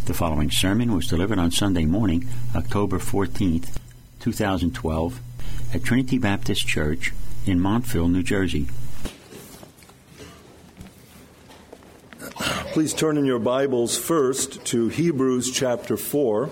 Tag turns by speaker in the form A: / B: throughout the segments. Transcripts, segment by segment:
A: The following sermon was delivered on Sunday morning, October 14th, 2012, at Trinity Baptist Church in Montville, New Jersey.
B: Please turn in your Bibles first to Hebrews chapter 4.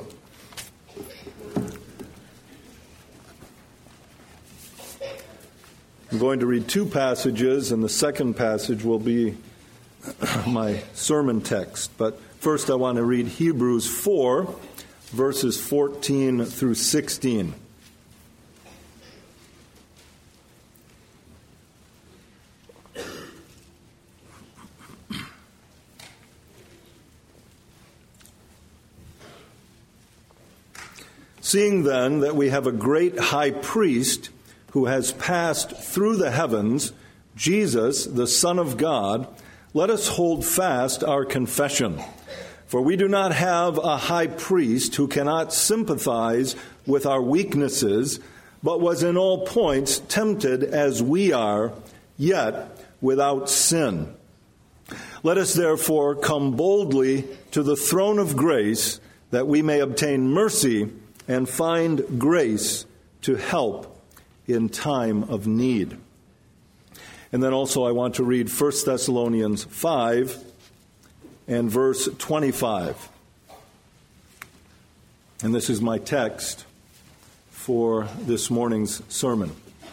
B: I'm going to read two passages, and the second passage will be my sermon text. But first I want to read Hebrews 4, verses 14 through 16. Seeing then that we have a great high priest who has passed through the heavens, Jesus, the Son of God, let us hold fast our confession. For we do not have a high priest who cannot sympathize with our weaknesses, but was in all points tempted as we are, yet without sin. Let us therefore come boldly to the throne of grace, that we may obtain mercy and find grace to help in time of need. And then also I want to read 1 Thessalonians 5 and verse 25. And this is my text for this morning's sermon.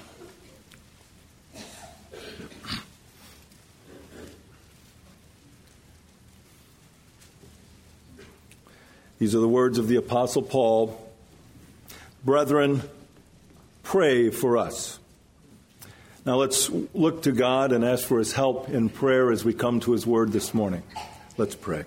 B: These are the words of the Apostle Paul. Brethren, pray for us. Now let's look to God and ask for His help in prayer as we come to His Word this morning. Let's pray.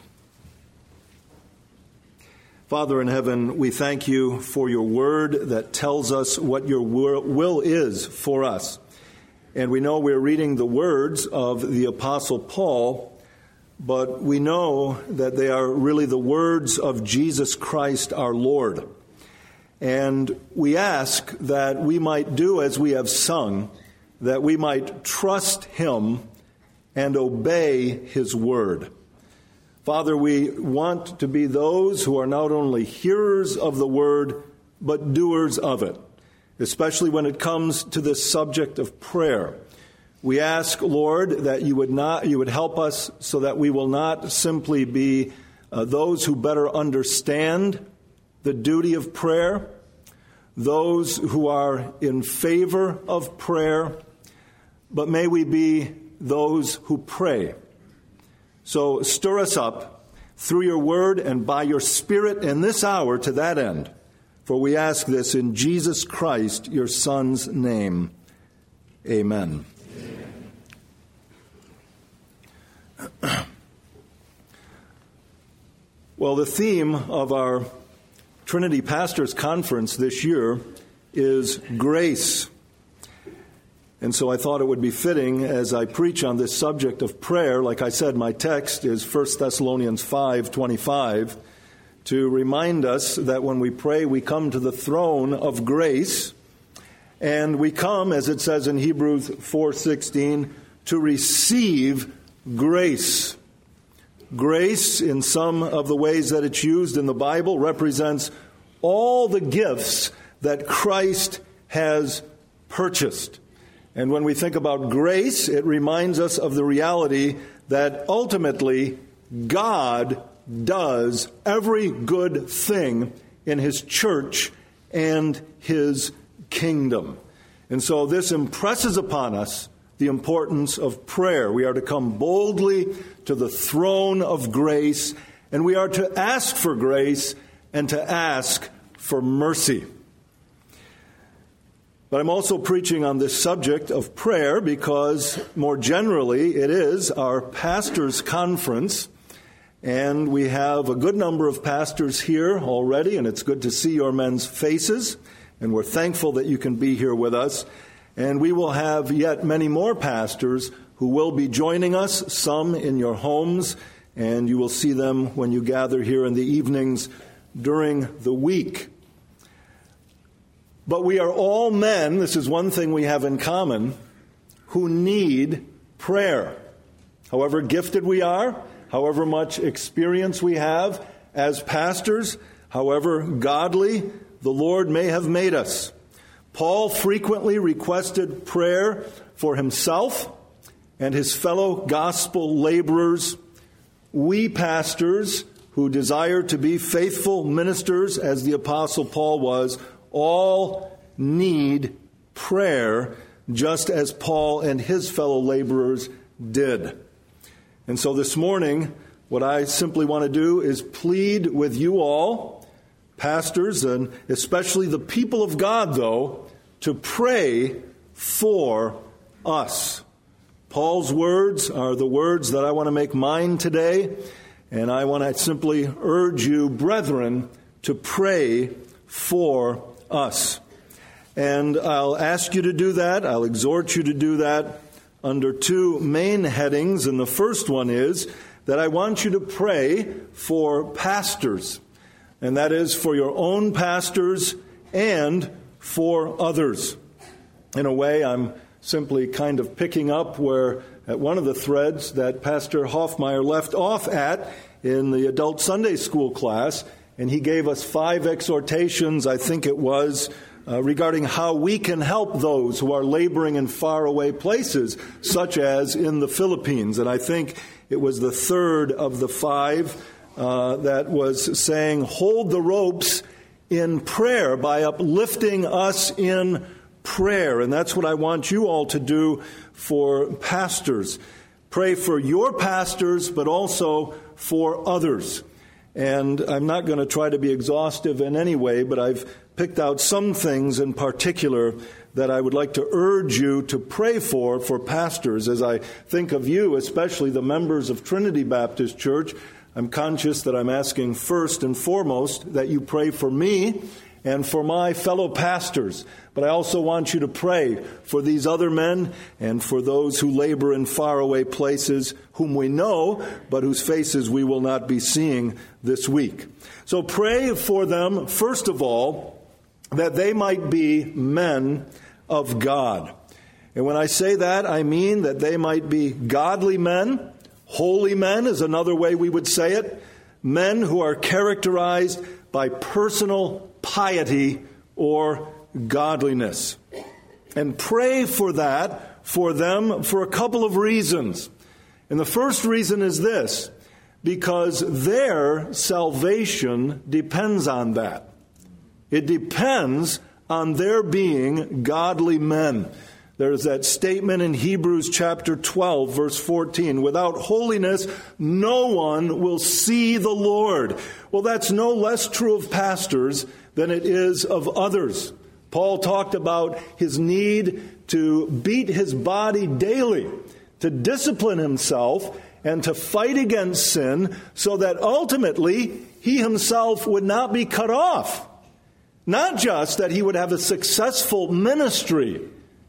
B: Father in heaven, we thank You for Your Word that tells us what Your will is for us. And we know we're reading the words of the Apostle Paul, but we know that they are really the words of Jesus Christ our Lord. And we ask that we might do as we have sung, that we might trust Him and obey His word. Father, we want to be those who are not only hearers of the word, but doers of it, especially when it comes to this subject of prayer. We ask, Lord, that you would help us so that we will not simply be those who better understand the duty of prayer, those who are in favor of prayer, but may we be those who pray. So stir us up through your word and by your Spirit in this hour to that end. For we ask this in Jesus Christ, your Son's name. Amen. Well, the theme of our Trinity Pastors Conference this year is grace. And so I thought it would be fitting as I preach on this subject of prayer. Like I said, my text is 1 Thessalonians 5:25, to remind us that when we pray, we come to the throne of grace. And we come, as it says in Hebrews 4:16, to receive grace. Grace, in some of the ways that it's used in the Bible, represents all the gifts that Christ has purchased. And when we think about grace, it reminds us of the reality that ultimately God does every good thing in His church and His kingdom. And so this impresses upon us the importance of prayer. We are to come boldly to the throne of grace, and we are to ask for grace and to ask for mercy. But I'm also preaching on this subject of prayer because, more generally, it is our pastors' conference, and we have a good number of pastors here already, and it's good to see your men's faces, and we're thankful that you can be here with us. And we will have yet many more pastors who will be joining us, some in your homes, and you will see them when you gather here in the evenings during the week. But we are all men, this is one thing we have in common, who need prayer. However gifted we are, however much experience we have, as pastors, however godly the Lord may have made us. Paul frequently requested prayer for himself and his fellow gospel laborers. We pastors who desire to be faithful ministers, as the Apostle Paul was, all need prayer, just as Paul and his fellow laborers did. And so this morning, what I simply want to do is plead with you all, pastors, and especially the people of God, though, to pray for us. Paul's words are the words that I want to make mine today, and I want to simply urge you, brethren, to pray for us. And I'll ask you to do that. I'll exhort you to do that under two main headings. And the first one is that I want you to pray for pastors. And that is for your own pastors and for others. In a way, I'm simply kind of picking up where at one of the threads that Pastor Hoffmeyer left off at in the adult Sunday school class, and he gave us 5 exhortations, I think it was, regarding how we can help those who are laboring in faraway places, such as in the Philippines. And I think it was the third of the 5 that was saying, hold the ropes in prayer by uplifting us in prayer. And that's what I want you all to do for pastors. Pray for your pastors, but also for others. And I'm not going to try to be exhaustive in any way, but I've picked out some things in particular that I would like to urge you to pray for pastors. As I think of you, especially the members of Trinity Baptist Church, I'm conscious that I'm asking first and foremost that you pray for me and for my fellow pastors. But I also want you to pray for these other men and for those who labor in faraway places, whom we know, but whose faces we will not be seeing this week. So pray for them, first of all, that they might be men of God. And when I say that, I mean that they might be godly men. Holy men is another way we would say it. Men who are characterized by personal piety or godliness. And pray for that, for them, for a couple of reasons. And the first reason is this, because their salvation depends on that. It depends on their being godly men. There's that statement in Hebrews chapter 12, verse 14, without holiness, no one will see the Lord. Well, that's no less true of pastors than it is of others. Paul talked about his need to beat his body daily, to discipline himself, and to fight against sin so that ultimately he himself would not be cut off. Not just that he would have a successful ministry,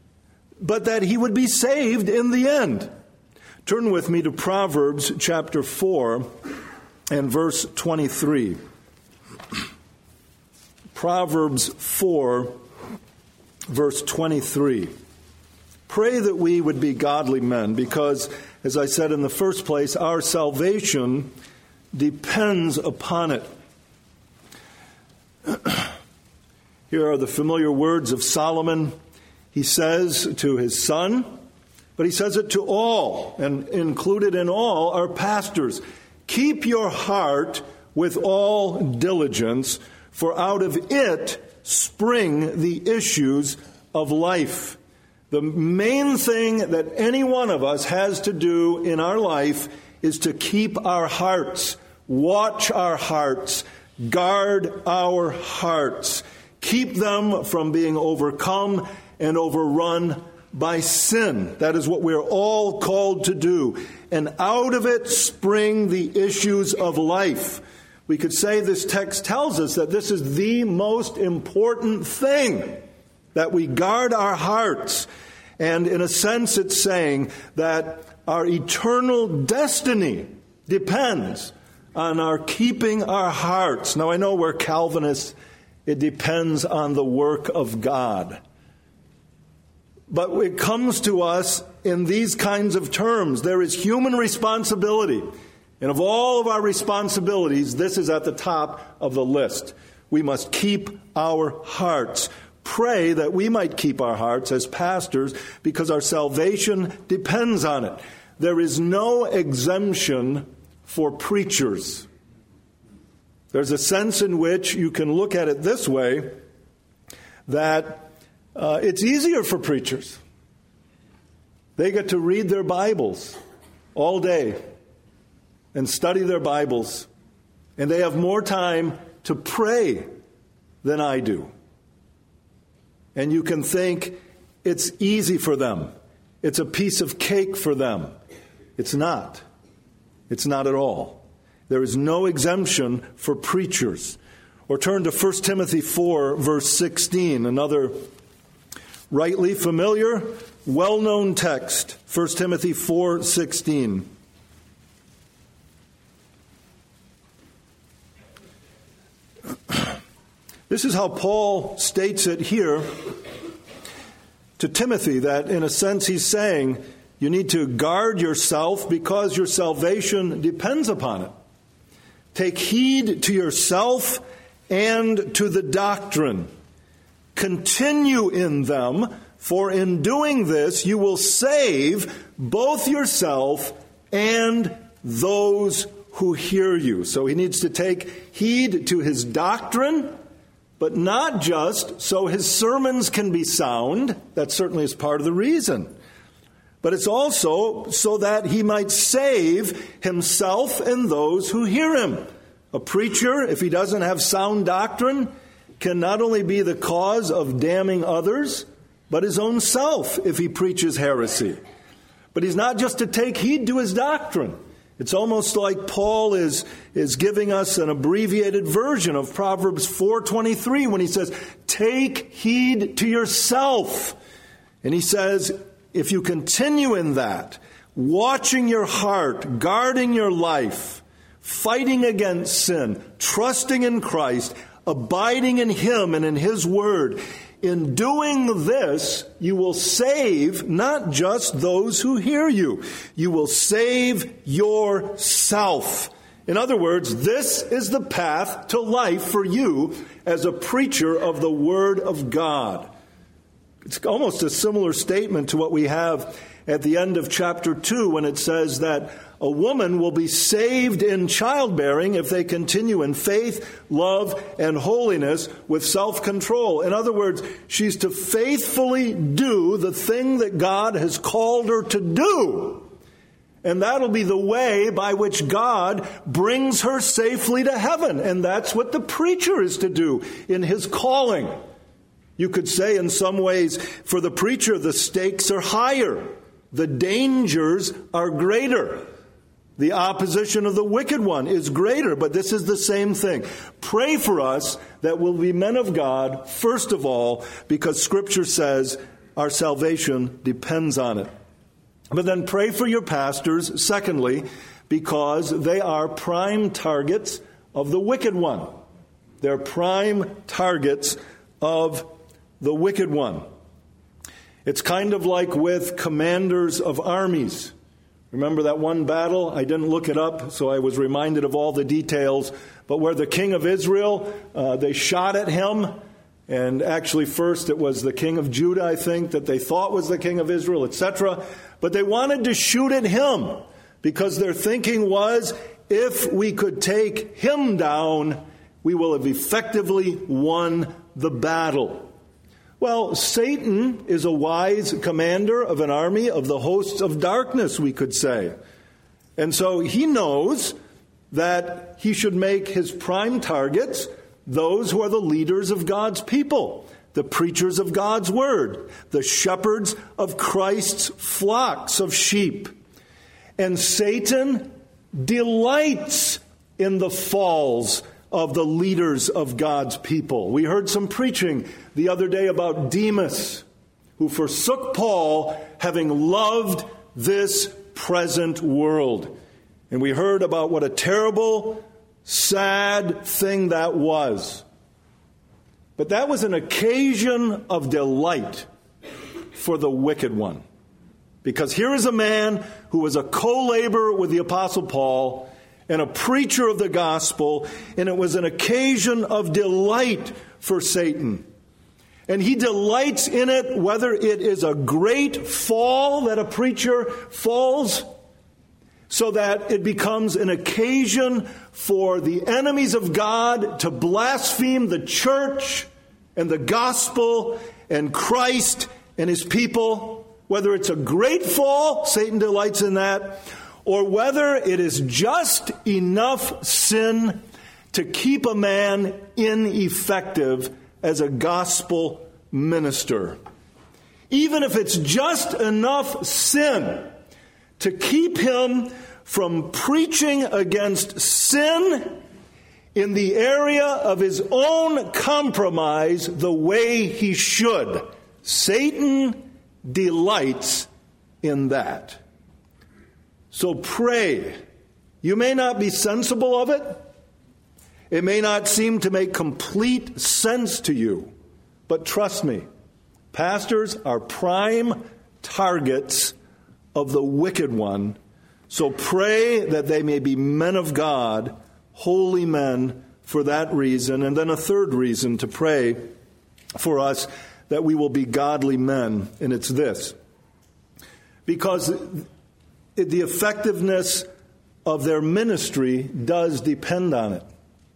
B: but that he would be saved in the end. Turn with me to Proverbs chapter 4 and verse 23. Proverbs 4, verse 23. Pray that we would be godly men, because, as I said in the first place, our salvation depends upon it. Here are the familiar words of Solomon. He says to his son, but he says it to all, and included in all are pastors. Keep your heart with all diligence, for out of it spring the issues of life. The main thing that any one of us has to do in our life is to keep our hearts, watch our hearts, guard our hearts. Keep them from being overcome and overrun by sin. That is what we're all called to do. And out of it spring the issues of life. We could say this text tells us that this is the most important thing, that we guard our hearts. And in a sense, it's saying that our eternal destiny depends on our keeping our hearts. Now, I know we're Calvinists. It depends on the work of God. But it comes to us in these kinds of terms. There is human responsibility. And of all of our responsibilities, this is at the top of the list. We must keep our hearts. Pray that we might keep our hearts as pastors because our salvation depends on it. There is no exemption for preachers. There's a sense in which you can look at it this way, that it's easier for preachers. They get to read their Bibles all day and study their Bibles, and they have more time to pray than I do. And you can think it's easy for them. It's a piece of cake for them. It's not. It's not at all. There is no exemption for preachers. Or turn to 1 Timothy 4, verse 16, another rightly familiar, well-known text. 1 Timothy 4, 16. This is how Paul states it here to Timothy, that in a sense he's saying you need to guard yourself because your salvation depends upon it. Take heed to yourself and to the doctrine. Continue in them, for in doing this you will save both yourself and those who hear you. So he needs to take heed to his doctrine, but not just so his sermons can be sound. That certainly is part of the reason. But it's also so that he might save himself and those who hear him. A preacher, if he doesn't have sound doctrine, can not only be the cause of damning others, but his own self if he preaches heresy. But he's not just to take heed to his doctrine. It's almost like Paul is giving us an abbreviated version of Proverbs 4:23 when he says, take heed to yourself. And he says, if you continue in that, watching your heart, guarding your life, fighting against sin, trusting in Christ, abiding in Him and in His Word, in doing this, you will save not just those who hear you. You will save yourself. In other words, this is the path to life for you as a preacher of the Word of God. It's almost a similar statement to what we have at the end of chapter 2 when it says that a woman will be saved in childbearing if they continue in faith, love, and holiness with self-control. In other words, she's to faithfully do the thing that God has called her to do. And that'll be the way by which God brings her safely to heaven. And that's what the preacher is to do in his calling. You could say in some ways, for the preacher, the stakes are higher. The dangers are greater. The opposition of the wicked one is greater, but this is the same thing. Pray for us that we'll be men of God, first of all, because Scripture says our salvation depends on it. But then pray for your pastors, secondly, because they are prime targets of the wicked one. They're prime targets of the wicked one. It's kind of like with commanders of armies. Remember that one battle? I didn't look it up, so I was reminded of all the details. But where the king of Israel, they shot at him. And actually first it was the king of Judah, I think, that they thought was the king of Israel, etc. But they wanted to shoot at him because their thinking was, if we could take him down, we will have effectively won the battle. Well, Satan is a wise commander of an army of the hosts of darkness, we could say. And so he knows that he should make his prime targets those who are the leaders of God's people, the preachers of God's word, the shepherds of Christ's flocks of sheep. And Satan delights in the falls of the leaders of God's people. We heard some preaching the other day about Demas, who forsook Paul, having loved this present world. And we heard about what a terrible, sad thing that was. But that was an occasion of delight for the wicked one. Because here is a man who was a co-laborer with the Apostle Paul, and a preacher of the gospel, and it was an occasion of delight for Satan. And he delights in it, whether it is a great fall that a preacher falls, so that it becomes an occasion for the enemies of God to blaspheme the church and the gospel and Christ and his people. Whether it's a great fall, Satan delights in that, or whether it is just enough sin to keep a man ineffective as a gospel minister. Even if it's just enough sin to keep him from preaching against sin in the area of his own compromise the way he should. Satan delights in that. So pray. You may not be sensible of it. It may not seem to make complete sense to you. But trust me, pastors are prime targets of the wicked one. So pray that they may be men of God, holy men for that reason. And then a third reason to pray for us, that we will be godly men. And it's this. Because the effectiveness of their ministry does depend on it.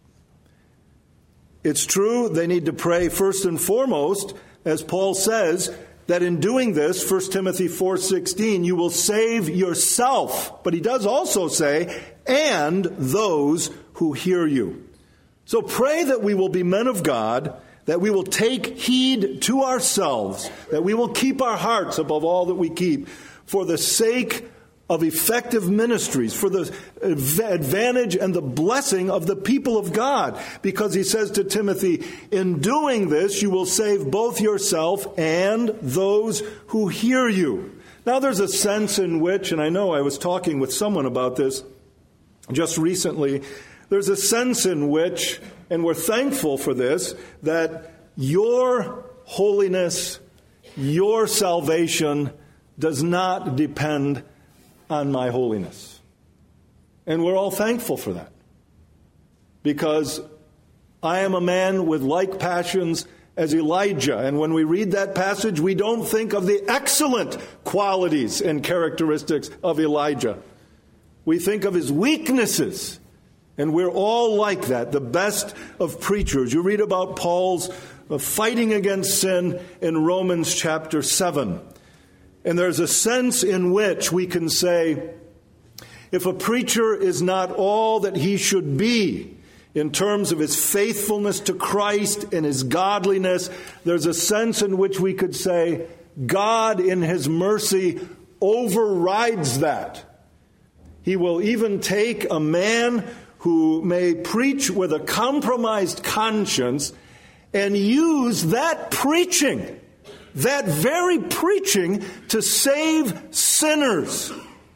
B: It's true they need to pray first and foremost, as Paul says, that in doing this, 1 Timothy 4:16, you will save yourself. But he does also say, and those who hear you. So pray that we will be men of God, that we will take heed to ourselves, that we will keep our hearts above all that we keep, for the sake of effective ministries, for the advantage and the blessing of the people of God. Because he says to Timothy, in doing this, you will save both yourself and those who hear you. Now there's a sense in which, and I know I was talking with someone about this just recently, there's a sense in which, and we're thankful for this, that your holiness, your salvation does not depend on my holiness. And we're all thankful for that. Because I am a man with like passions as Elijah. And when we read that passage, we don't think of the excellent qualities and characteristics of Elijah. We think of his weaknesses. And we're all like that, the best of preachers. You read about Paul's fighting against sin in Romans chapter 7. And there's a sense in which we can say, if a preacher is not all that he should be in terms of his faithfulness to Christ and his godliness, there's a sense in which we could say, God in his mercy overrides that. He will even take a man who may preach with a compromised conscience and use that preaching, that very preaching, to save sinners.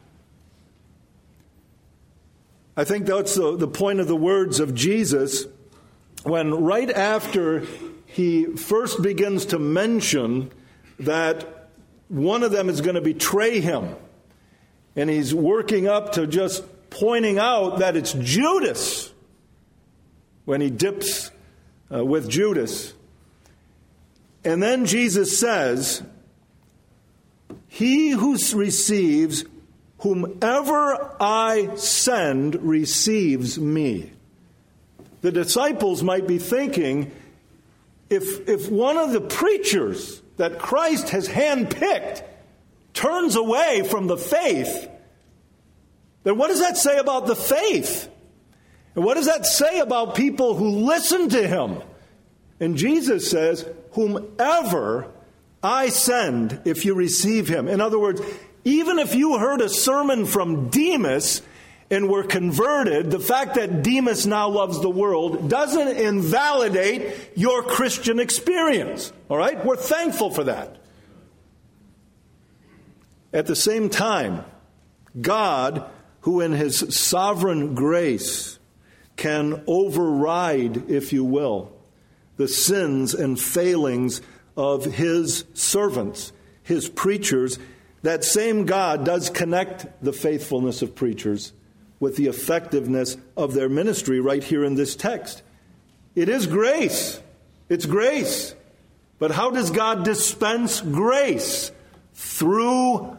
B: I think that's the point of the words of Jesus when right after he first begins to mention that one of them is going to betray him. And he's working up to just pointing out that it's Judas when he dips with Judas. And then Jesus says, he who receives whomever I send receives me. The disciples might be thinking, if one of the preachers that Christ has handpicked turns away from the faith, then what does that say about the faith? And what does that say about people who listen to him? And Jesus says, whomever I send, if you receive him. In other words, even if you heard a sermon from Demas and were converted, the fact that Demas now loves the world doesn't invalidate your Christian experience. All right? We're thankful for that. At the same time, God, who in his sovereign grace can override, if you will, the sins and failings of his servants, his preachers, that same God does connect the faithfulness of preachers with the effectiveness of their ministry right here in this text. It is grace. It's grace. But how does God dispense grace? Through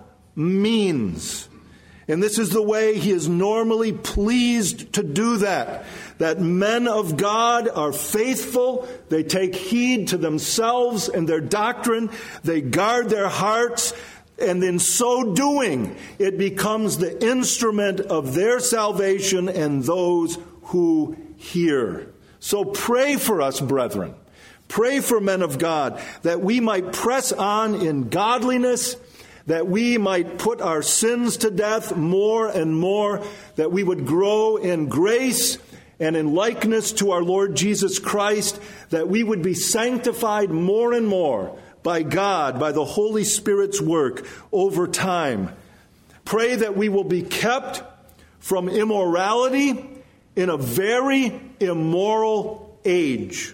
B: means. And this is the way He is normally pleased to do that. That men of God are faithful. They take heed to themselves and their doctrine. They guard their hearts. And in so doing, it becomes the instrument of their salvation and those who hear. So pray for us, brethren. Pray for men of God, that we might press on in godliness, that we might put our sins to death more and more, that we would grow in grace and in likeness to our Lord Jesus Christ, that we would be sanctified more and more by God, by the Holy Spirit's work over time. Pray that we will be kept from immorality in a very immoral age.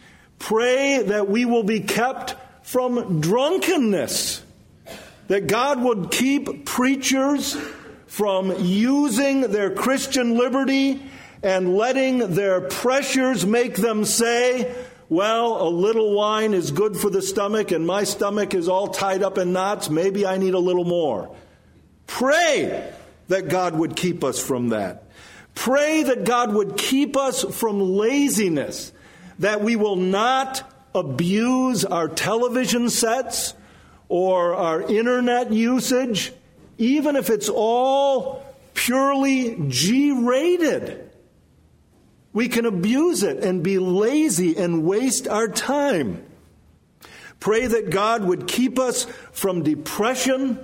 B: Pray that we will be kept from drunkenness, that God would keep preachers from using their Christian liberty and letting their pressures make them say, well, a little wine is good for the stomach and my stomach is all tied up in knots. Maybe I need a little more. Pray that God would keep us from that. Pray that God would keep us from laziness, that we will not abuse our television sets or our internet usage, even if it's all purely G-rated. We can abuse it and be lazy and waste our time. Pray that God would keep us from depression,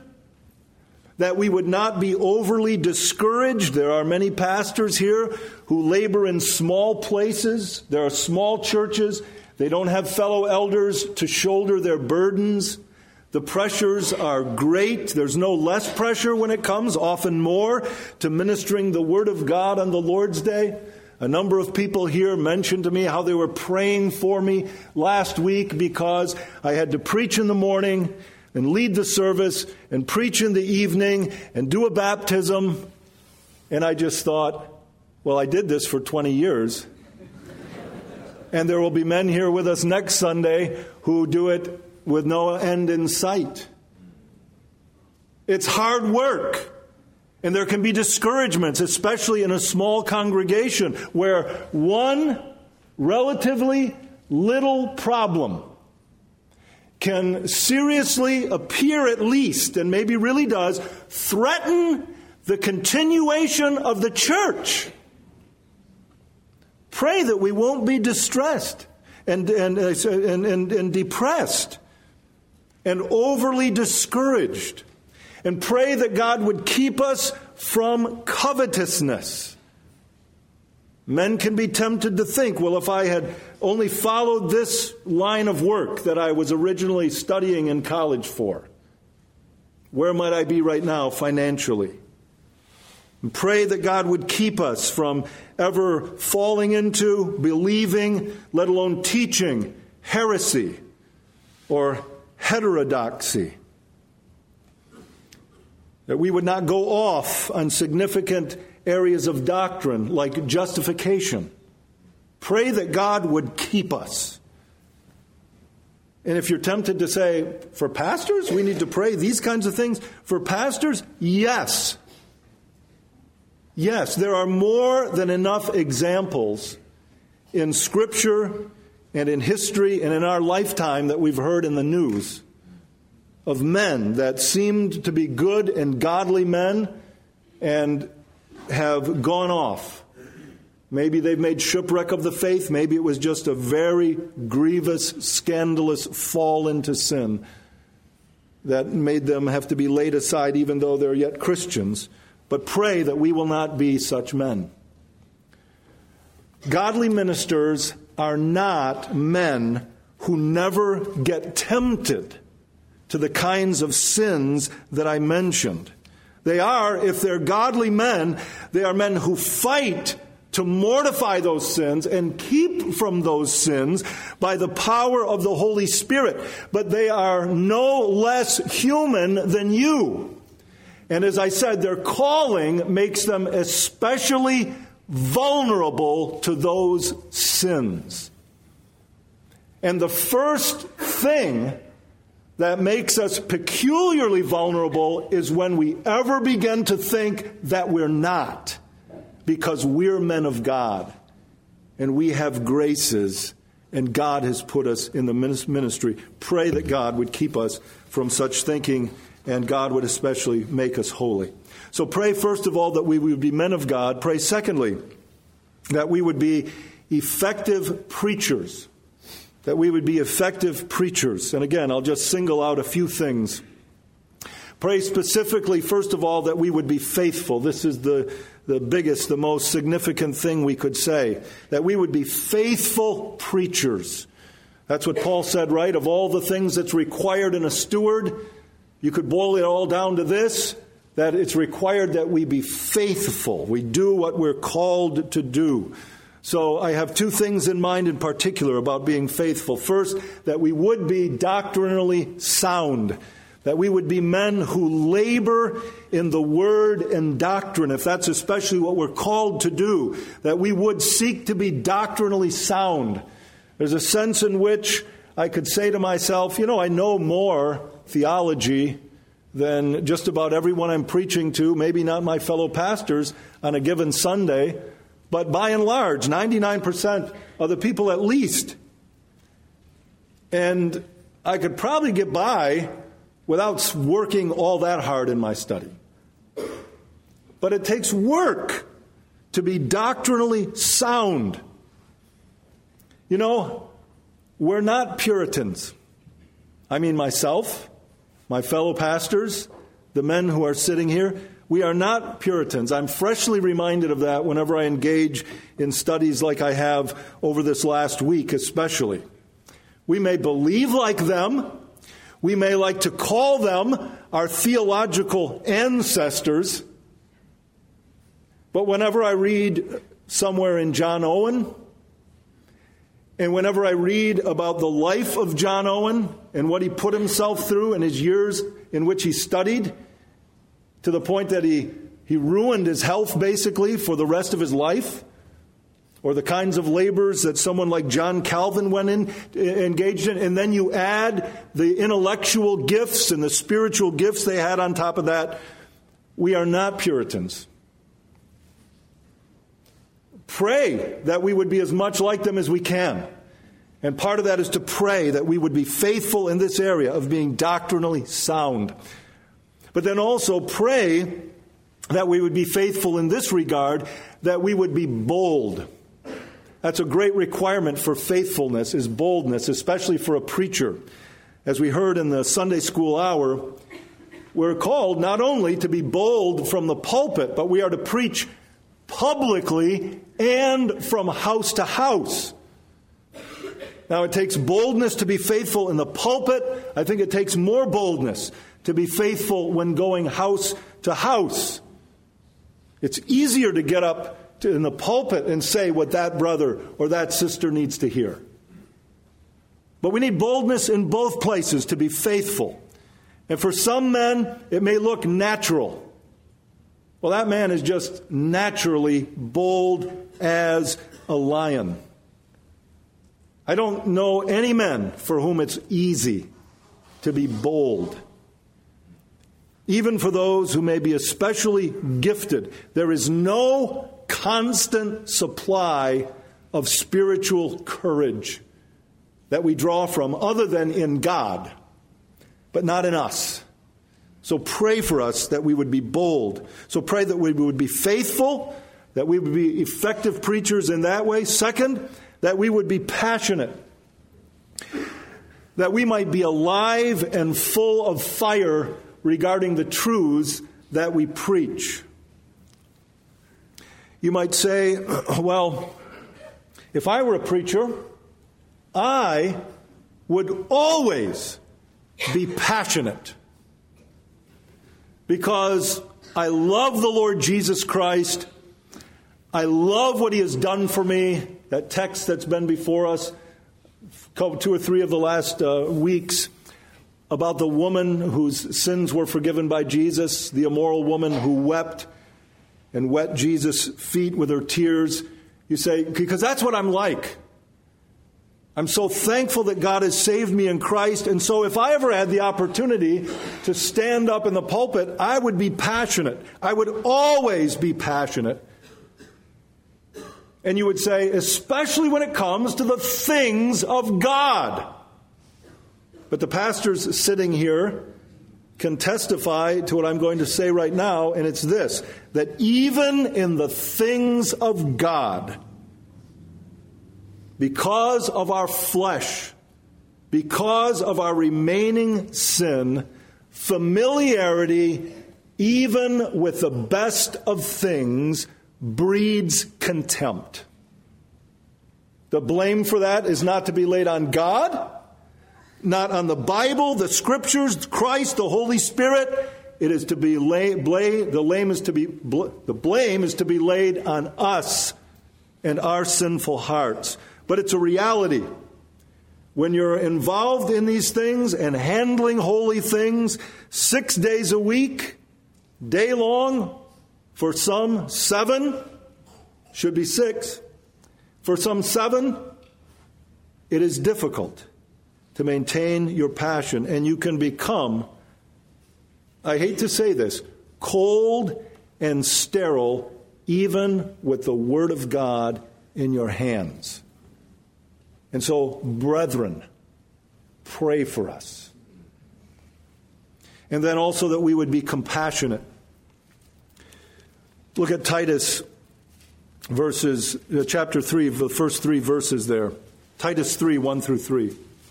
B: that we would not be overly discouraged. There are many pastors here who labor in small places. There are small churches. They don't have fellow elders to shoulder their burdens. The pressures are great. There's no less pressure when it comes, often more, to ministering the Word of God on the Lord's Day. A number of people here mentioned to me how they were praying for me last week because I had to preach in the morning and lead the service and preach in the evening and do a baptism. And I just thought, well, I did this for 20 years. And there will be men here with us next Sunday who do it with no end in sight. It's hard work. And there can be discouragements, especially in a small congregation where one relatively little problem can seriously appear at least, and maybe really does, threaten the continuation of the church. Pray that we won't be distressed and depressed and overly discouraged. And pray that God would keep us from covetousness. Men can be tempted to think, well, if I had only followed this line of work that I was originally studying in college for, where might I be right now financially? And pray that God would keep us from ever falling into, believing, let alone teaching, heresy or heterodoxy. That we would not go off on significant areas of doctrine like justification. Pray that God would keep us. And if you're tempted to say, for pastors, we need to pray these kinds of things. For pastors, yes. Yes, there are more than enough examples in Scripture and in history and in our lifetime that we've heard in the news of men that seemed to be good and godly men and have gone off. Maybe they've made shipwreck of the faith. Maybe it was just a very grievous, scandalous fall into sin that made them have to be laid aside even though they're yet Christians. But pray that we will not be such men. Godly ministers are not men who never get tempted to the kinds of sins that I mentioned. They are, if they're godly men, they are men who fight to mortify those sins and keep from those sins by the power of the Holy Spirit. But they are no less human than you. And as I said, their calling makes them especially vulnerable to those sins. And the first thing that makes us peculiarly vulnerable is when we ever begin to think that we're not, because we're men of God and we have graces and God has put us in the ministry. Pray that God would keep us from such thinking, and God would especially make us holy. So pray, first of all, that we would be men of God. Pray, secondly, that we would be effective preachers. That we would be effective preachers. And again, I'll just single out a few things. Pray specifically, first of all, that we would be faithful. This is the biggest, the most significant thing we could say. That we would be faithful preachers. That's what Paul said, right? Of all the things that's required in a steward, you could boil it all down to this, that it's required that we be faithful. We do what we're called to do. So I have two things in mind in particular about being faithful. First, that we would be doctrinally sound. That we would be men who labor in the word and doctrine, if that's especially what we're called to do. That we would seek to be doctrinally sound. There's a sense in which I could say to myself, I know more theology than just about everyone I'm preaching to, maybe not my fellow pastors on a given Sunday, but by and large, 99% of the people at least. And I could probably get by without working all that hard in my study. But it takes work to be doctrinally sound. We're not Puritans. I mean myself, my fellow pastors, the men who are sitting here. We are not Puritans. I'm freshly reminded of that whenever I engage in studies like I have over this last week especially. We may believe like them. We may like to call them our theological ancestors. But whenever I read somewhere in John Owen, and whenever I read about the life of John Owen and what he put himself through in his years in which he studied, to the point that he ruined his health basically for the rest of his life, or the kinds of labors that someone like John Calvin engaged in, and then you add the intellectual gifts and the spiritual gifts they had on top of that, we are not Puritans. Pray that we would be as much like them as we can. And part of that is to pray that we would be faithful in this area of being doctrinally sound. But then also pray that we would be faithful in this regard, that we would be bold. That's a great requirement for faithfulness, is boldness, especially for a preacher. As we heard in the Sunday school hour, we're called not only to be bold from the pulpit, but we are to preach publicly and from house to house. Now, it takes boldness to be faithful in the pulpit. I think it takes more boldness to be faithful when going house to house. It's easier to get up in the pulpit and say what that brother or that sister needs to hear. But we need boldness in both places to be faithful. And for some men, it may look natural. Well, that man is just naturally bold as a lion. I don't know any men for whom it's easy to be bold. Even for those who may be especially gifted, there is no constant supply of spiritual courage that we draw from other than in God, but not in us. So pray for us that we would be bold. So pray that we would be faithful, that we would be effective preachers in that way. Second, that we would be passionate, that we might be alive and full of fire regarding the truths that we preach. You might say, well, if I were a preacher, I would always be passionate because I love the Lord Jesus Christ. I love what He has done for me. That text that's been before us, 2 or 3 of the last weeks. about the woman whose sins were forgiven by Jesus, the immoral woman who wept and wet Jesus' feet with her tears, you say, because that's what I'm like. I'm so thankful that God has saved me in Christ, and so if I ever had the opportunity to stand up in the pulpit, I would be passionate. I would always be passionate. And you would say, especially when it comes to the things of God. But the pastors sitting here can testify to what I'm going to say right now, and it's this, that even in the things of God, because of our flesh, because of our remaining sin, familiarity, even with the best of things, breeds contempt. The blame for that is not to be laid on God, not on the Bible, the Scriptures, Christ, the Holy Spirit. It is to be the blame is to be laid on us and our sinful hearts. But it's a reality. When you're involved in these things and handling holy things 6 days a week, day long, for some 7, should be 6, for some 7, it is difficult to maintain your passion, and you can become, I hate to say this, cold and sterile even with the Word of God in your hands. And so, brethren, pray for us. And then also that we would be compassionate. Look at Titus chapter 3, the first 3 verses there. Titus 3, 1 through 3.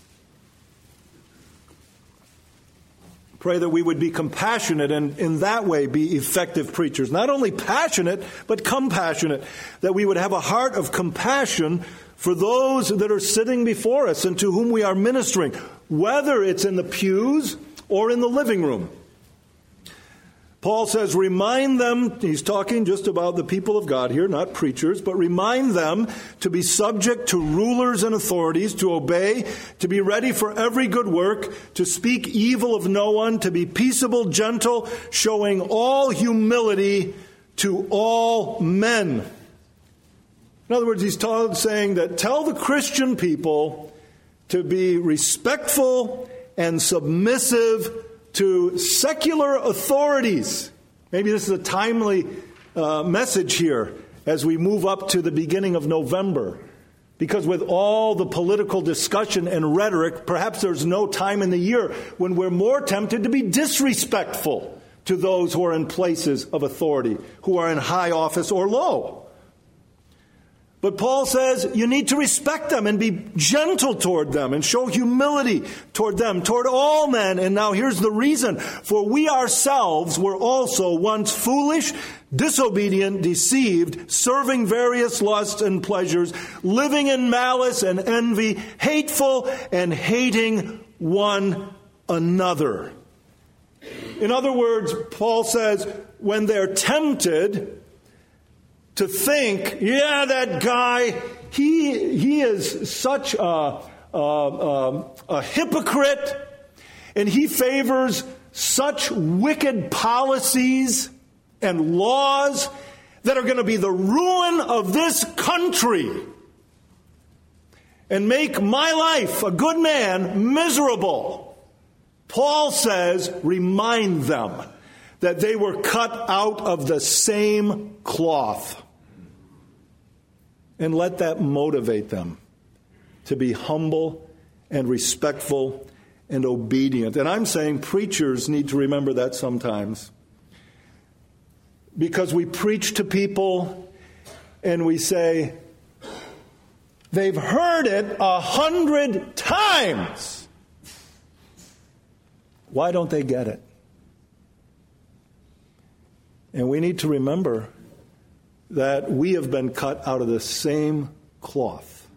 B: Pray that we would be compassionate and in that way be effective preachers. Not only passionate, but compassionate. That we would have a heart of compassion for those that are sitting before us and to whom we are ministering, whether it's in the pews or in the living room. Paul says, remind them, he's talking just about the people of God here, not preachers, but remind them to be subject to rulers and authorities, to obey, to be ready for every good work, to speak evil of no one, to be peaceable, gentle, showing all humility to all men. In other words, he's saying that tell the Christian people to be respectful and submissive to secular authorities. Maybe this is a timely message here as we move up to the beginning of November. Because with all the political discussion and rhetoric, perhaps there's no time in the year when we're more tempted to be disrespectful to those who are in places of authority, who are in high office or low. But Paul says you need to respect them and be gentle toward them and show humility toward them, toward all men. And now here's the reason. For we ourselves were also once foolish, disobedient, deceived, serving various lusts and pleasures, living in malice and envy, hateful and hating one another. In other words, Paul says when they're tempted to think, yeah, that guy, he is such a hypocrite, and he favors such wicked policies and laws that are going to be the ruin of this country and make my life, a good man, miserable. Paul says, remind them that they were cut out of the same cloth. And let that motivate them to be humble and respectful and obedient. And I'm saying preachers need to remember that sometimes. Because we preach to people and we say, they've heard it 100 times. Why don't they get it? And we need to remember that we have been cut out of the same cloth.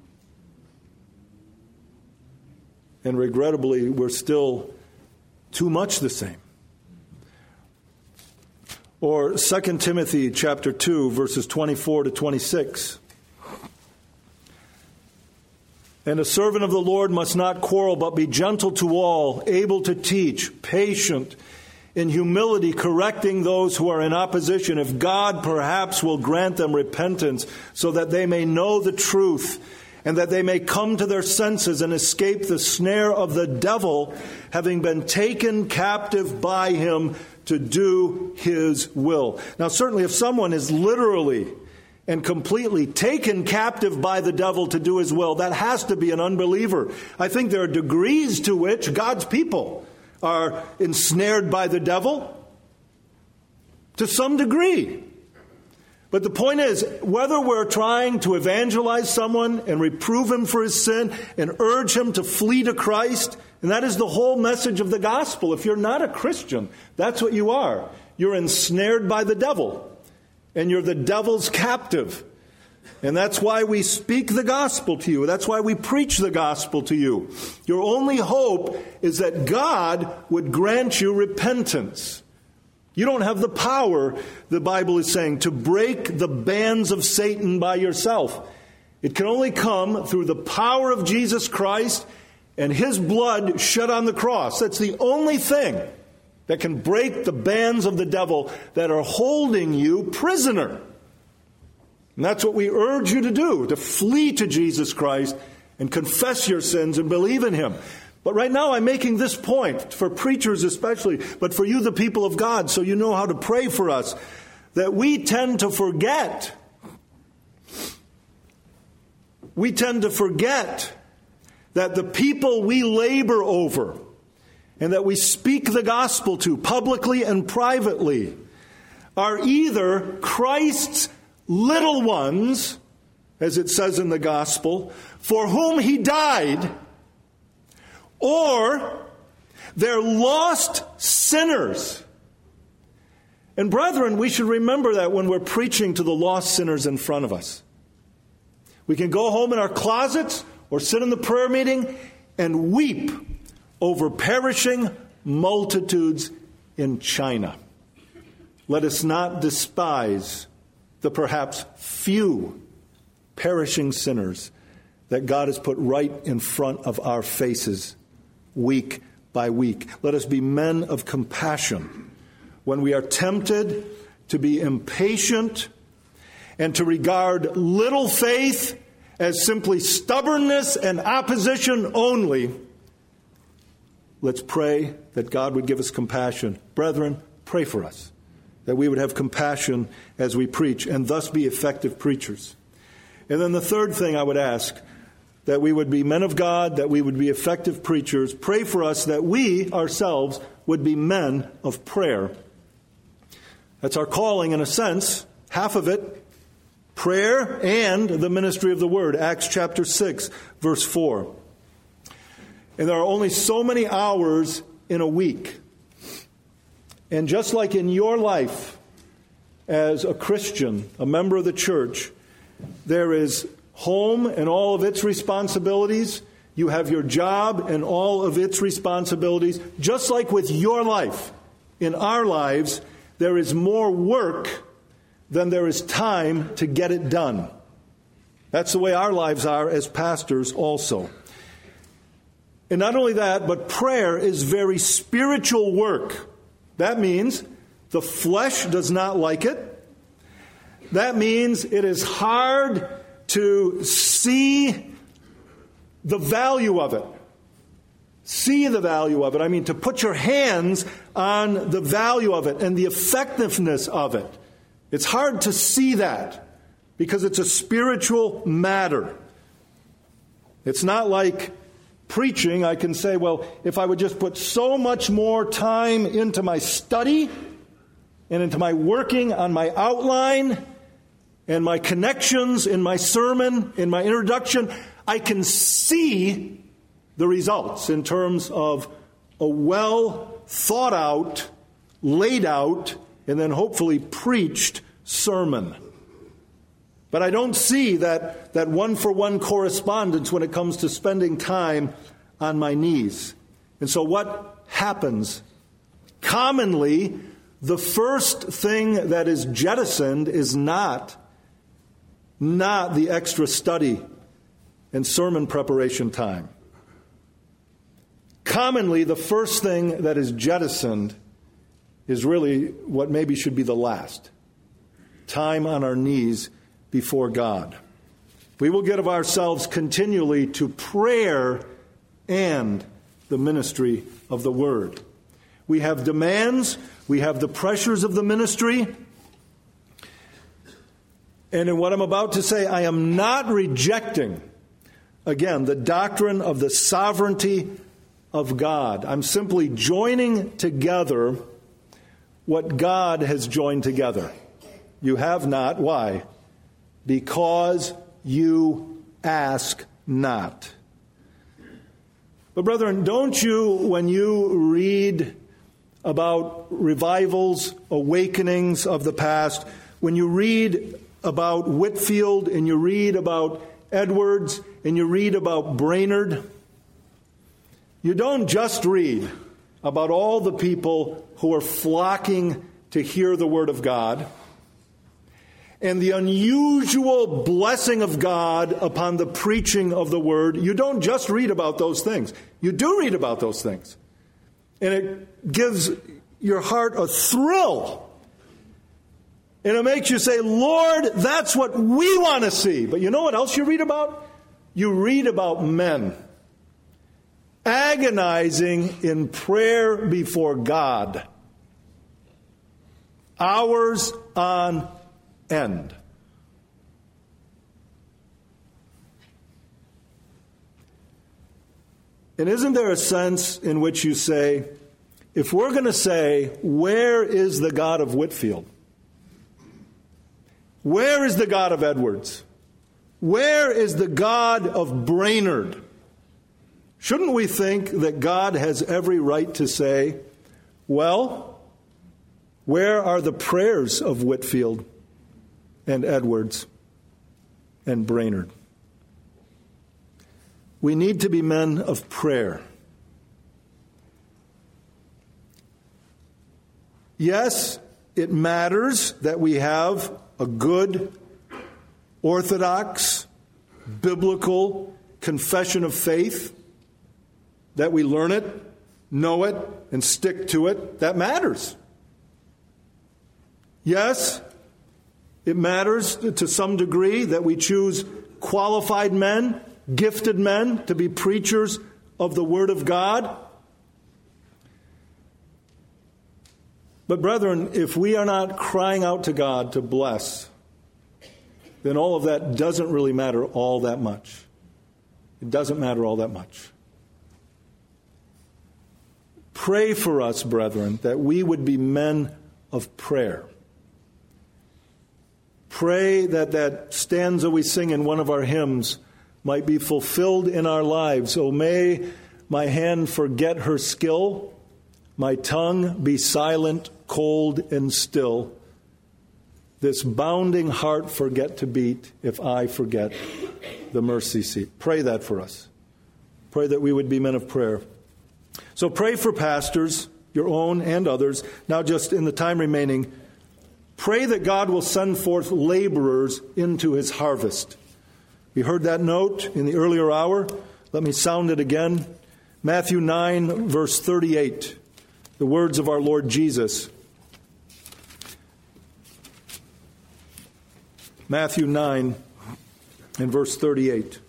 B: And regrettably, we're still too much the same. Or 2 Timothy chapter 2, verses 24 to 26. And a servant of the Lord must not quarrel, but be gentle to all, able to teach, patient, in humility correcting those who are in opposition, if God perhaps will grant them repentance, so that they may know the truth, and that they may come to their senses and escape the snare of the devil, having been taken captive by him to do his will. Now, certainly if someone is literally and completely taken captive by the devil to do his will, that has to be an unbeliever. I think there are degrees to which God's people are ensnared by the devil, to some degree. But the point is, whether we're trying to evangelize someone and reprove him for his sin and urge him to flee to Christ, and that is the whole message of the gospel. If you're not a Christian, that's what you are. You're ensnared by the devil, and you're the devil's captive. And that's why we speak the gospel to you. That's why we preach the gospel to you. Your only hope is that God would grant you repentance. You don't have the power, the Bible is saying, to break the bands of Satan by yourself. It can only come through the power of Jesus Christ and his blood shed on the cross. That's the only thing that can break the bands of the devil that are holding you prisoner. And that's what we urge you to do, to flee to Jesus Christ and confess your sins and believe in him. But right now I'm making this point, for preachers especially, but for you, the people of God, so you know how to pray for us, that we tend to forget. We tend to forget that the people we labor over and that we speak the gospel to publicly and privately are either Christ's little ones, as it says in the gospel, for whom he died, or they're lost sinners. And brethren, we should remember that when we're preaching to the lost sinners in front of us. We can go home in our closets or sit in the prayer meeting and weep over perishing multitudes in China. Let us not despise the perhaps few perishing sinners that God has put right in front of our faces week by week. Let us be men of compassion when we are tempted to be impatient and to regard little faith as simply stubbornness and opposition only. Let's pray that God would give us compassion. Brethren, pray for us, that we would have compassion as we preach and thus be effective preachers. And then the third thing I would ask, that we would be men of God, that we would be effective preachers. Pray for us that we ourselves would be men of prayer. That's our calling in a sense, half of it, prayer and the ministry of the word. Acts chapter 6, verse 4. And there are only so many hours in a week. And just like in your life as a Christian, a member of the church, there is home and all of its responsibilities. You have your job and all of its responsibilities. Just like with your life, in our lives, there is more work than there is time to get it done. That's the way our lives are as pastors also. And not only that, but prayer is very spiritual work. That means the flesh does not like it. That means it is hard to see the value of it. See the value of it. I mean, to put your hands on the value of it and the effectiveness of it. It's hard to see that because it's a spiritual matter. It's not like preaching. I can say, well, if I would just put so much more time into my study and into my working on my outline and my connections in my sermon, in my introduction, I can see the results in terms of a well thought out, laid out, and then hopefully preached sermon. But I don't see that one-for-one correspondence when it comes to spending time on my knees. And so what happens? Commonly, the first thing that is jettisoned is not the extra study and sermon preparation time. Commonly, the first thing that is jettisoned is really what maybe should be the last. Time on our knees before God. We will give ourselves continually to prayer and the ministry of the Word. We have demands, we have the pressures of the ministry. And in what I'm about to say, I am not rejecting, again, the doctrine of the sovereignty of God. I'm simply joining together what God has joined together. You have not. Why? Because you ask not. But brethren, don't you, when you read about revivals, awakenings of the past, when you read about Whitefield and you read about Edwards and you read about Brainerd, you don't just read about all the people who are flocking to hear the Word of God and the unusual blessing of God upon the preaching of the Word. You don't just read about those things. You do read about those things. And it gives your heart a thrill. And it makes you say, Lord, that's what we want to see. But you know what else you read about? You read about men agonizing in prayer before God, hours on end. And isn't there a sense in which you say, if we're going to say, where is the God of Whitefield? Where is the God of Edwards? Where is the God of Brainerd? Shouldn't we think that God has every right to say, well, where are the prayers of Whitefield and Edwards and Brainerd? We need to be men of prayer. Yes, it matters that we have a good, orthodox, biblical confession of faith, that we learn it, know it, and stick to it. That matters. Yes, it matters to some degree that we choose qualified men, gifted men to be preachers of the Word of God. But brethren, if we are not crying out to God to bless, then all of that doesn't really matter all that much. It doesn't matter all that much. Pray for us, brethren, that we would be men of prayer. Pray that that stanza we sing in one of our hymns might be fulfilled in our lives. Oh, may my hand forget her skill, my tongue be silent, cold, and still. This bounding heart forget to beat if I forget the mercy seat. Pray that for us. Pray that we would be men of prayer. So pray for pastors, your own and others. Now just in the time remaining, pray that God will send forth laborers into his harvest. We heard that note in the earlier hour. Let me sound it again. Matthew 9, verse 38, the words of our Lord Jesus. Matthew 9 and verse 38.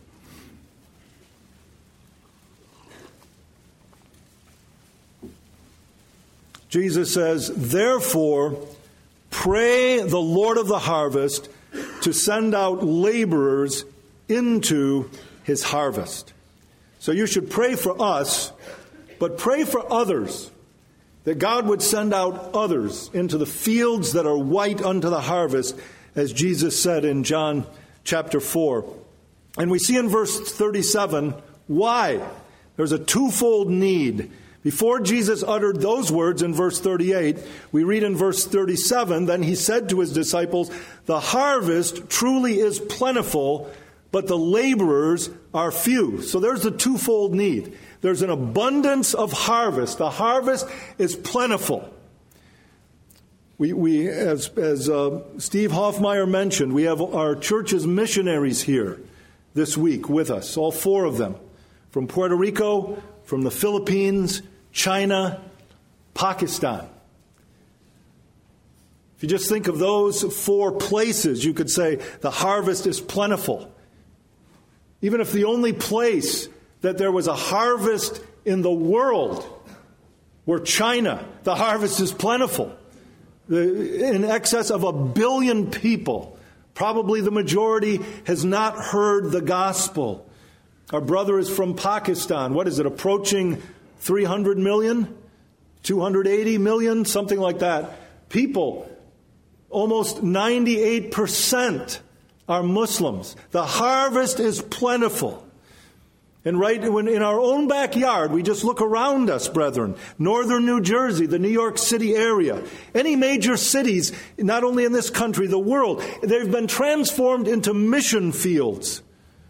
B: Jesus says, therefore, pray the Lord of the harvest to send out laborers into his harvest. So you should pray for us, but pray for others, that God would send out others into the fields that are white unto the harvest, as Jesus said in John chapter 4. And we see in verse 37 why. There's a twofold need. Before Jesus uttered those words in verse 38, we read in verse 37, then he said to his disciples, the harvest truly is plentiful, but the laborers are few. So there's a twofold need. There's an abundance of harvest. The harvest is plentiful. We as Steve Hoffmeyer mentioned, we have our church's missionaries here. this week with us, all 4 of them, from Puerto Rico, from the Philippines, China, Pakistan. If you just think of those 4 places, you could say the harvest is plentiful. Even if the only place that there was a harvest in the world were China, the harvest is plentiful. In excess of 1 billion people, probably the majority has not heard the gospel. Our brother is from Pakistan. What is it, approaching 300 million? 280 million? Something like that. People, almost 98% are Muslims. The harvest is plentiful. And right in our own backyard, we just look around us, brethren. Northern New Jersey, the New York City area, any major cities, not only in this country, the world, they've been transformed into mission fields.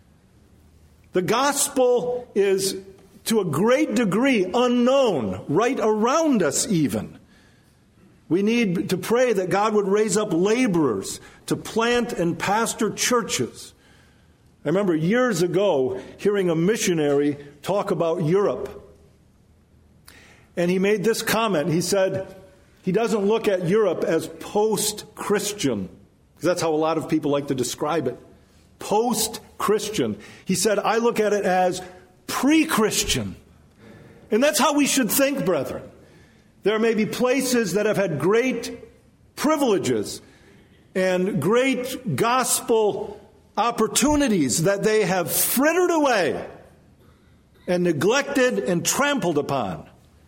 B: The gospel is, to a great degree, unknown, right around us even. We need to pray that God would raise up laborers to plant and pastor churches. I remember years ago hearing a missionary talk about Europe. And he made this comment. He said he doesn't look at Europe as post-Christian, because that's how a lot of people like to describe it. Post-Christian. He said, I look at it as pre-Christian. And that's how we should think, brethren. There may be places that have had great privileges and great gospel opportunities that they have frittered away and neglected and trampled upon.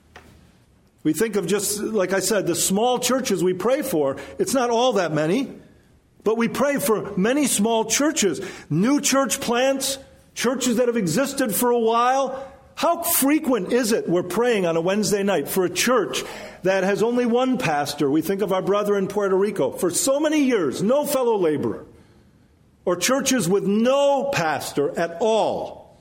B: We think of, just like I said, the small churches we pray for. It's not all that many, but we pray for many small churches, new church plants, churches that have existed for a while. How frequent is it we're praying on a Wednesday night for a church that has only one pastor? We think of our brother in Puerto Rico. For so many years, no fellow laborer. Or churches with no pastor at all.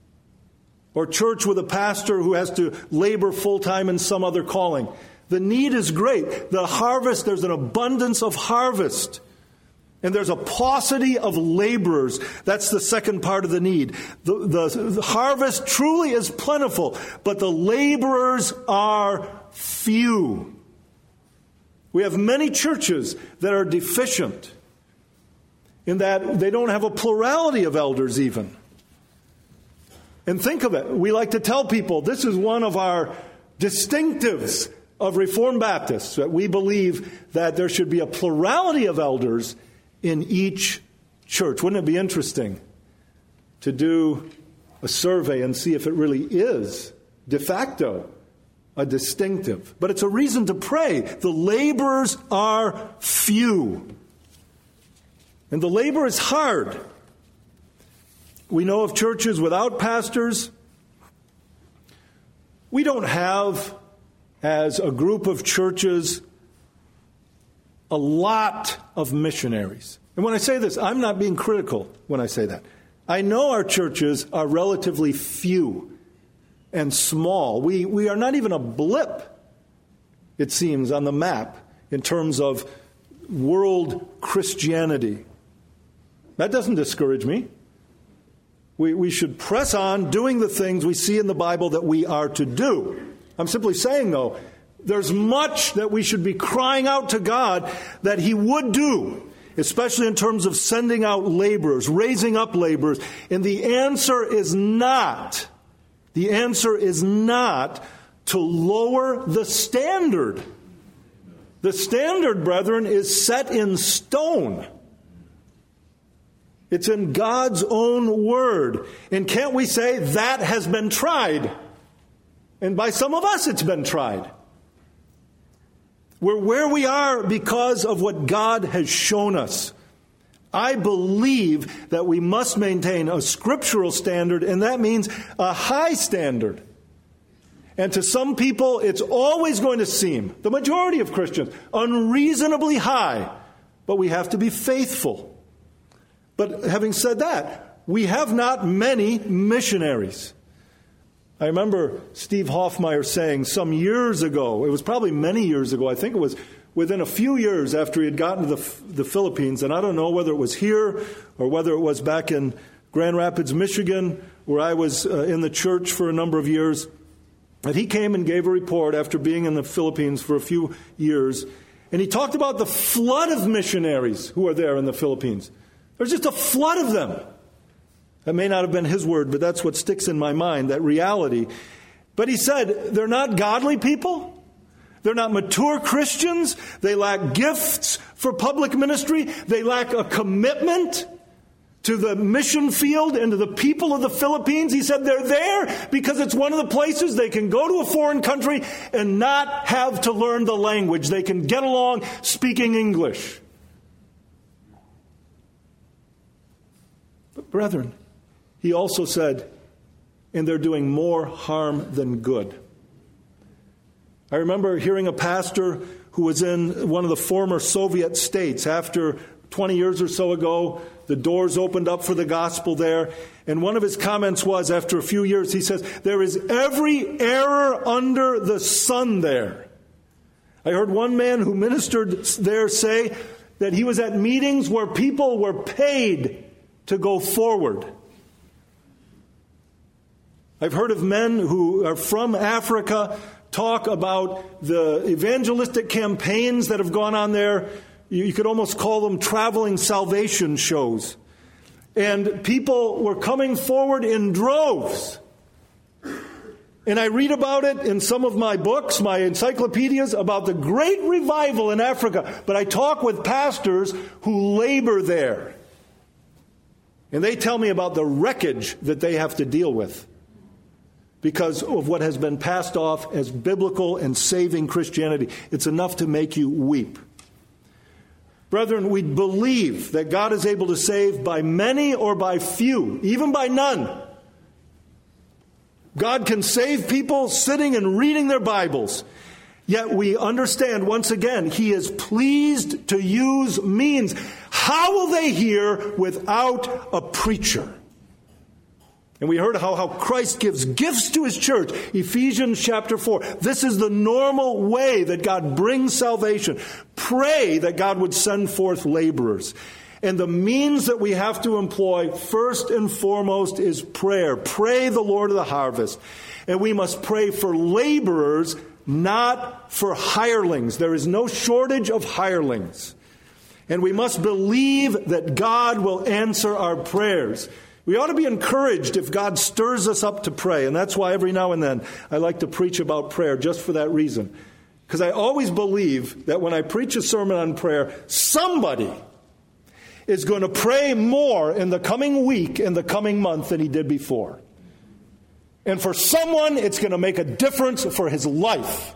B: Or church with a pastor who has to labor full-time in some other calling. The need is great. The harvest, there's an abundance of harvest. And there's a paucity of laborers. That's the second part of the need. The harvest truly is plentiful, but the laborers are few. We have many churches that are deficient in that they don't have a plurality of elders even. And think of it. We like to tell people this is one of our distinctives of Reformed Baptists, that we believe that there should be a plurality of elders in each church. Wouldn't it be interesting to do a survey and see if it really is de facto a distinctive? But it's a reason to pray. The laborers are few. And the labor is hard. We know of churches without pastors. We don't have, as a group of churches, a lot of missionaries. And when I say this, I'm not being critical when I say that. I know our churches are relatively few and small. We are not even a blip, it seems, on the map in terms of world Christianity. That doesn't discourage me. We should press on doing the things we see in the Bible that we are to do. I'm simply saying, though, there's much that we should be crying out to God that He would do, especially in terms of sending out laborers, raising up laborers. And the answer is not to lower the standard. The standard, brethren, is set in stone. It's in God's own word. And can't we say that has been tried? And by some of us it's been tried. We're where we are because of what God has shown us. I believe that we must maintain a scriptural standard, and that means a high standard. And to some people, it's always going to seem, the majority of Christians, unreasonably high. But we have to be faithful. But having said that, we have not many missionaries. I remember Steve Hoffmeyer saying some years ago, it was probably many years ago, I think it was within a few years after he had gotten to the Philippines, and I don't know whether it was here or whether it was back in Grand Rapids, Michigan, where I was in the church for a number of years. And he came and gave a report after being in the Philippines for a few years. And he talked about the flood of missionaries who are there in the Philippines. There's just a flood of them. That may not have been his word, but that's what sticks in my mind, that reality. But he said, they're not godly people. They're not mature Christians. They lack gifts for public ministry. They lack a commitment to the mission field and to the people of the Philippines. He said they're there because it's one of the places they can go to a foreign country and not have to learn the language. They can get along speaking English. But brethren, he also said, and they're doing more harm than good. I remember hearing a pastor who was in one of the former Soviet states. After 20 years or so ago, the doors opened up for the gospel there. And one of his comments was, after a few years, he says, there is every error under the sun there. I heard one man who ministered there say that he was at meetings where people were paid to go forward. I've heard of men who are from Africa talk about the evangelistic campaigns that have gone on there. You could almost call them traveling salvation shows. And people were coming forward in droves. And I read about it in some of my books, my encyclopedias, about the great revival in Africa. But I talk with pastors who labor there. And they tell me about the wreckage that they have to deal with because of what has been passed off as biblical and saving Christianity. It's enough to make you weep. Brethren, we believe that God is able to save by many or by few, even by none. God can save people sitting and reading their Bibles. Yet we understand, once again, He is pleased to use means. How will they hear without a preacher? And we heard how Christ gives gifts to His church. Ephesians chapter 4. This is the normal way that God brings salvation. Pray that God would send forth laborers. And the means that we have to employ, first and foremost, is prayer. Pray the Lord of the harvest. And we must pray for laborers, not for hirelings. There is no shortage of hirelings. And we must believe that God will answer our prayers. We ought to be encouraged if God stirs us up to pray. And that's why every now and then I like to preach about prayer, just for that reason. Because I always believe that when I preach a sermon on prayer, somebody is going to pray more in the coming week, in the coming month, than he did before. And for someone, it's going to make a difference for his life.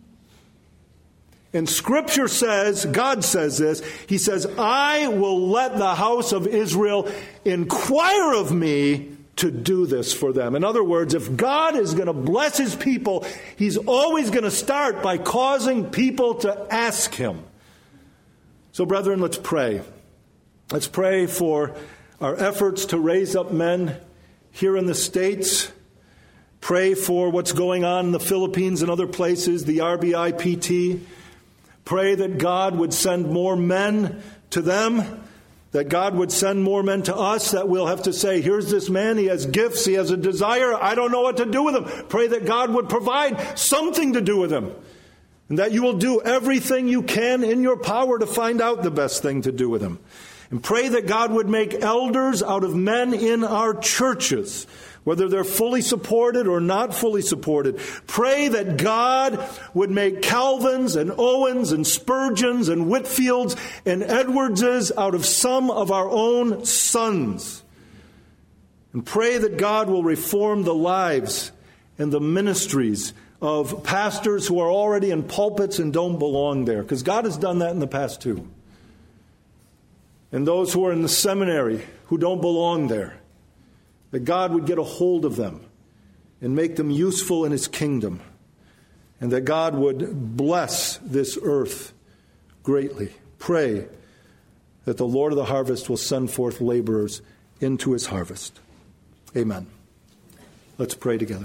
B: And Scripture says, God says this, He says, I will let the house of Israel inquire of me to do this for them. In other words, if God is going to bless His people, He's always going to start by causing people to ask Him. So, brethren, let's pray. Let's pray for our efforts to raise up men here in the States. Pray for what's going on in the Philippines and other places, the RBIPT. Pray that God would send more men to them, that God would send more men to us, that we'll have to say, here's this man, he has gifts, he has a desire, I don't know what to do with him. Pray that God would provide something to do with him, and that you will do everything you can in your power to find out the best thing to do with him. And pray that God would make elders out of men in our churches, whether they're fully supported or not fully supported. Pray that God would make Calvins and Owens and Spurgeons and Whitfields and Edwardses out of some of our own sons. And pray that God will reform the lives and the ministries of pastors who are already in pulpits and don't belong there. Because God has done that in the past too. And those who are in the seminary who don't belong there, that God would get a hold of them and make them useful in His kingdom. And that God would bless this earth greatly. Pray that the Lord of the harvest will send forth laborers into His harvest. Amen. Let's pray together.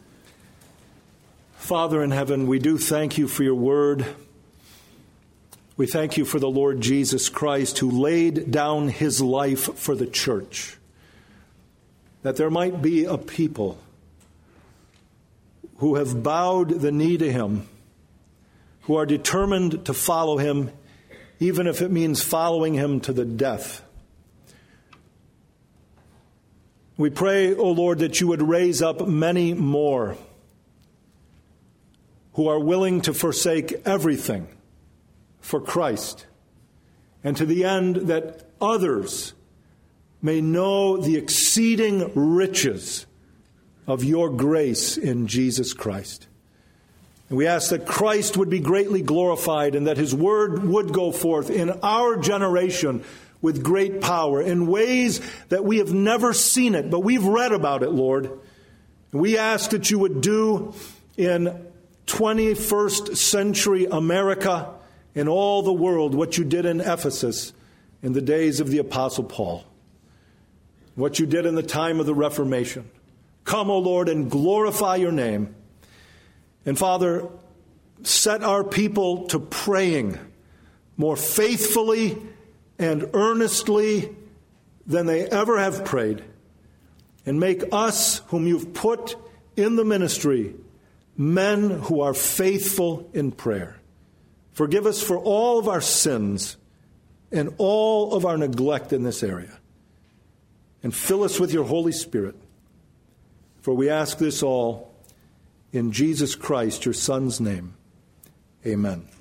B: Father in heaven, we do thank You for Your word. We thank you for the Lord Jesus Christ, who laid down his life for the church, that there might be a people who have bowed the knee to him, who are determined to follow him, even if it means following him to the death. We pray, O Lord, that you would raise up many more who are willing to forsake everything for Christ, and to the end that others may know the exceeding riches of your grace in Jesus Christ. And we ask that Christ would be greatly glorified and that his word would go forth in our generation with great power in ways that we have never seen it, but we've read about it, Lord. And we ask that you would do in 21st century America and all the world what you did in Ephesus in the days of the Apostle Paul, what you did in the time of the Reformation. Come, O Lord, and glorify your name. And Father, set our people to praying more faithfully and earnestly than they ever have prayed. And make us, whom you've put in the ministry, men who are faithful in prayer. Forgive us for all of our sins and all of our neglect in this area. And fill us with your Holy Spirit. For we ask this all in Jesus Christ, your Son's name. Amen.